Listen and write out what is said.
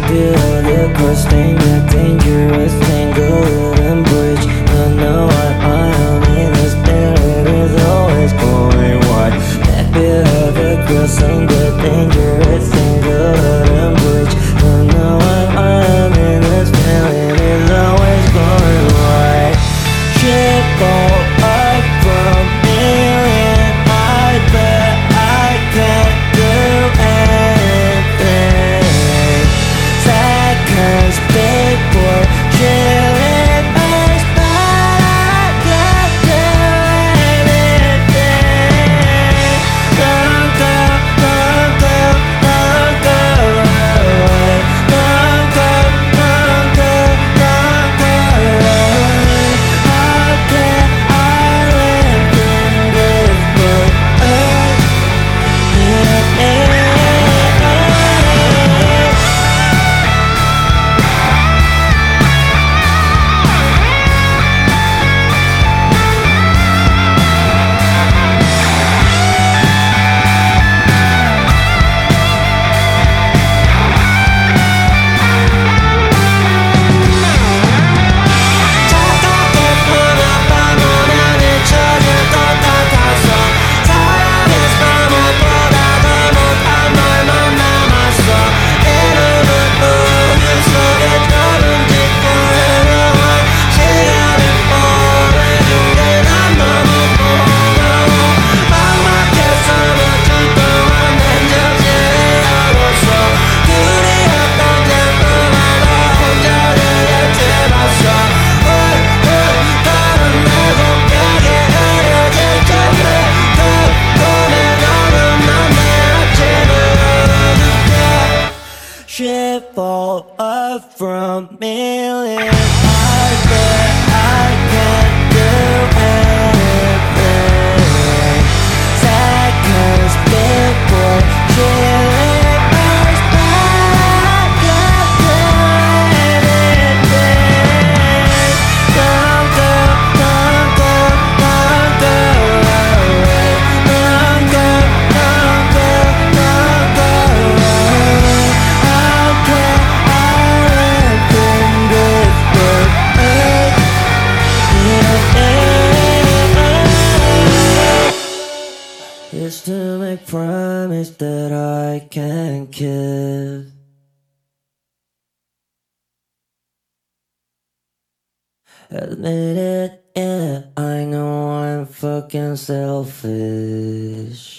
feel the crossing a dangerous tangle and bridge. I know what I am in the spirit is always going wide. That bit of the crossing a dangerous tangle and bridge. I know what I am in the spirit is always going wide. Ship all up from me, and I bet I can't do anything. Seconds before chilling us, but I can't do anything. Don't go, don't go, don't go away. Don't go, don't go, don't go away. How can I live in this world? Shit fall up from millions. I bet I can't do anything. Seconds before chilling us, but I can't do anything. Don't go, don't go, don't go away. Don't go, don't go, don't go away. How can I live in this world? It's to make promise that I can't keep. Admit it, yeah, I know I'm fucking selfish.